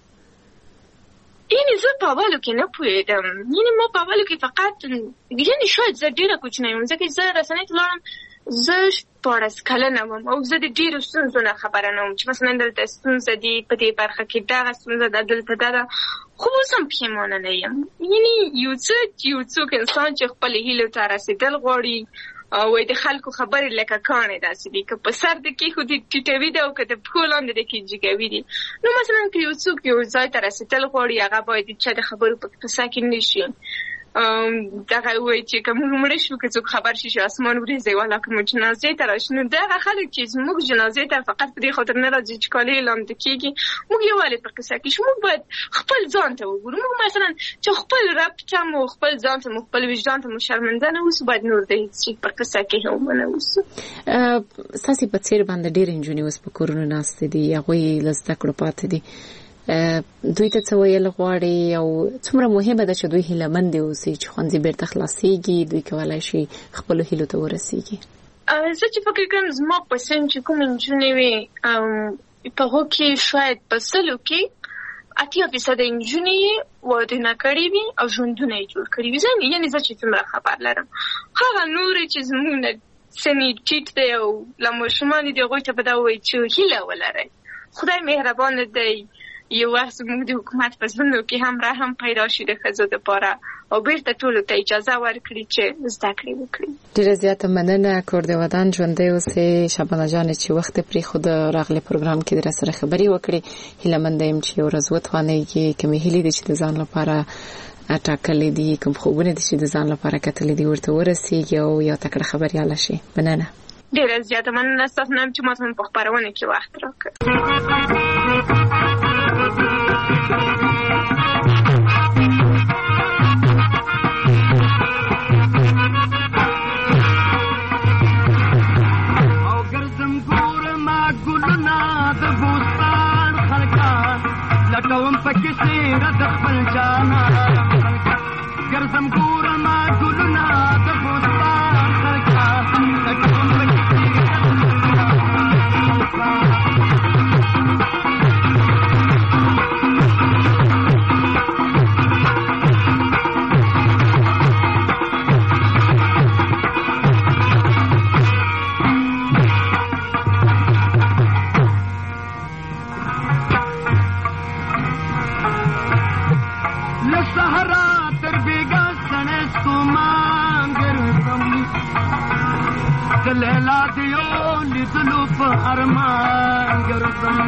یعنې زه په اولو کې نه پوهېدم، یعنې ما په اولو کې فقط یعنې شاید زه ډېره کوچنی وم ځکه چې زه رسنۍ ته لاړم زه شپاړس کلنه وم او زه د ډېرو ستونزو نه خبره نه وم چې مثلا دلته ستونزه دي په دې برخه کې دغه ستونزه ده دلته دا ده. خو اوس هم پښیمانه نه یم. یعنې یو څه یو څوک انسان چې خپلې هیلو ته رسېدل غواړي او د خلکو خبرې لکه کاڼې داسې دي، که په سر د کېښودي ټیټوي دي او که د پښو لاندې د کې جګوي دي. نو مثلا که یو څوک یو ځای ته رسېدل غواړي هغه باید د چا د خبرو په قصه کې نه شي. دغه وایي چې که موږ مړه شو که څوک خبر شي چې اسمان وریځي والا که موږ جنازې ته راشو، نو دغه خلک چې زموږ جنازې ته فقط په دې خاطر نه راځي چې کالي یې لامده کېږي، موږ یې ولې په قصه کې شو؟ موږ باید خپل ځان ته وګورو. موږ مثلا چې خپل رب ته مو خپل ځان ته مو خپل وجدان ته مو شرمنده نه اوسو، باید نور د هېڅ شي په قصه کې هم ونه اوسو. ستاسې په څېر باندې ډېرې نجونې اوس په کورونو ناستې دي، هغوی له زده کړو پاتې دي، دوی ته څه ویل غواړي او څومره مهمه ده چې دوی هیلهمندې اوسي چې ښوونځي بیرته خلاصېږي، دوی کولی شي خپلو هیلو ته ورسېږي؟ زه چې فکر کوم زما په سن چې کومې نجونې وي په هغو کې شاید په سلو کې اتیا فیصده نجونې یې وادونه کړي وي او ژوندونه یې جوړ کړي وي. یعنې زه چې څومره خبر لرم، هغه نورې چې زموږ نه سن یې ټیټ دی او له ماشومانې دي هغوی ته به دا ووایي چې هیله ولرئ، خدای مهربانه دی. یو وخت زموږ د حکومت په زړونو کې هم رحم پیدا شي د ښځو دپاره او بیرته ټولو ته اجازه ورکړي چې زده کړې وکړي. ډېره زیاته مننه کور د ودان ژوندی اوسې شبانه جانې چې وخت یې پرېښود راغلی پروګرام کې در سره خبرې وکړې. هیلهمنده یم چې یو ورځ وتوانېږي، کومې هیلې دي چې د ځان لپاره ټاکلې دي، کوم خوبونه دي چې د ځان لپاره کتلې دي ورته ورسېږي او یو تکړه خبریاله شي. مننه. ډېره زیاته مننه ستاسو نه چې ما ته په خپرونه کې وخت راکړ. لټوم پکې سیره د خپل جانا ګرځم ګورم ګلونه د بوستان خلکا لټوم پکې سیره د لیلا دیو لیدلو په ارمان ګرځم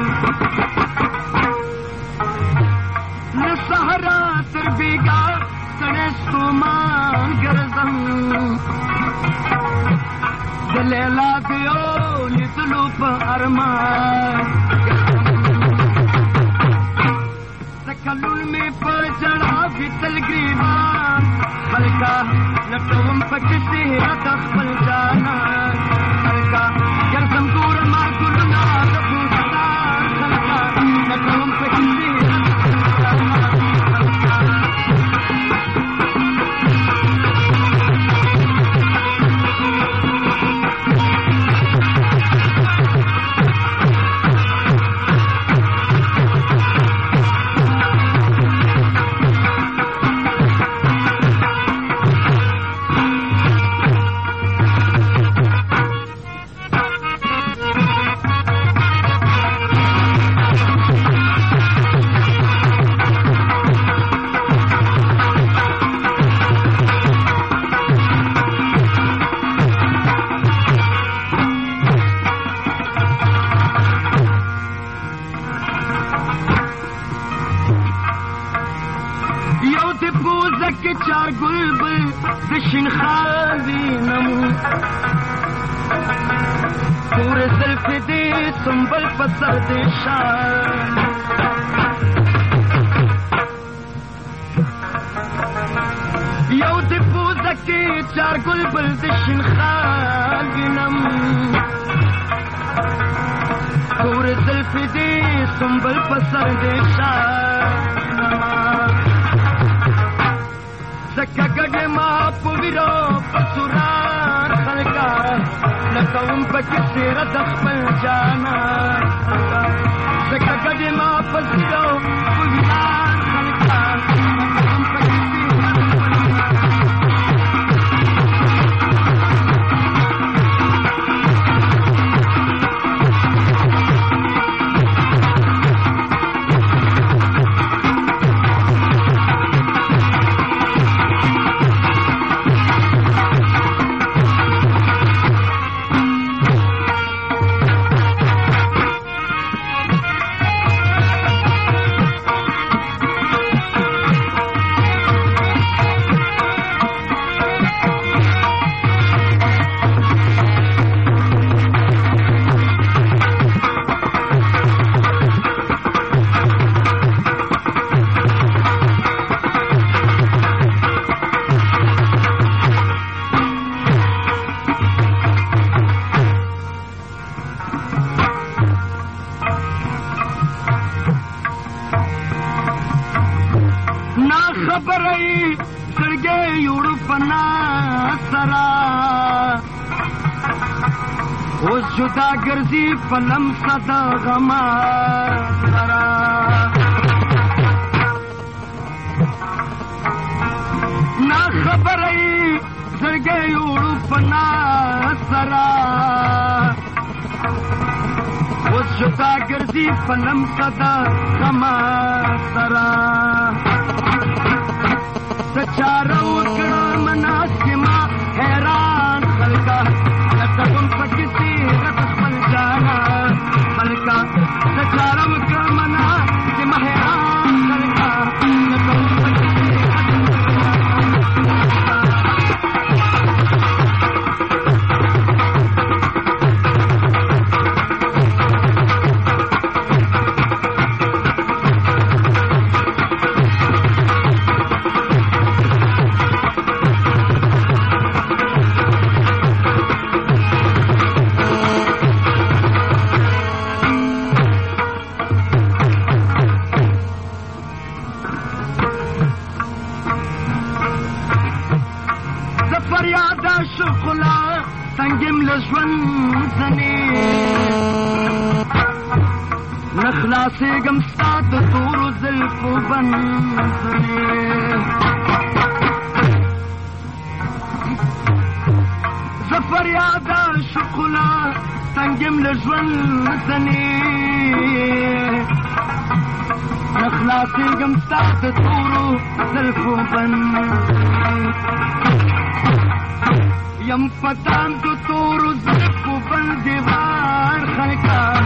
له سهارا تر بیګا سړی ستومان ګرځم د لیلا د یو لیدلو په ارمان کلون میں پچڑا بیتل گریبان ہلکا لٹوم پکسی رت خپل جانا ہلکا گرزم دور ما گلنا ربو ستار ہلکا لٹوم پکسی رت خپل چار گلبل دشن خازی نمو پورے زلف دے سنبل پسر دے شان یو دی پوزکی چار گلبل دشن خازی نمو پورے زلف دے سنبل پسر دے شان زکا گڑے ماں پویرو پسوران خلقا لکاون پکسی ردخ پل جانا زکا گڑے ماں پسورو پویران خلقا لکاون پکسی ردخ پل جدا گرزی پلم صدا غما سرا نا خبرئی زرگے یوڑو پنا سرا وہ جدا گرزی پلم صدا غما سرا سچارو کڑا مناسما حیران خلقا لکم پکسی رتخ پل جانا خلقا سچارو کڑا منا سما حیران خلقا لکم پکسی نخلاصيقم ستاد طور زلف وبنزلي زفر يا دار شقلا تنجم لجوان زني نخلاصيقم ستاد طور زلف وبنزلي يم فتان طور زلف وبن ديوان خلقا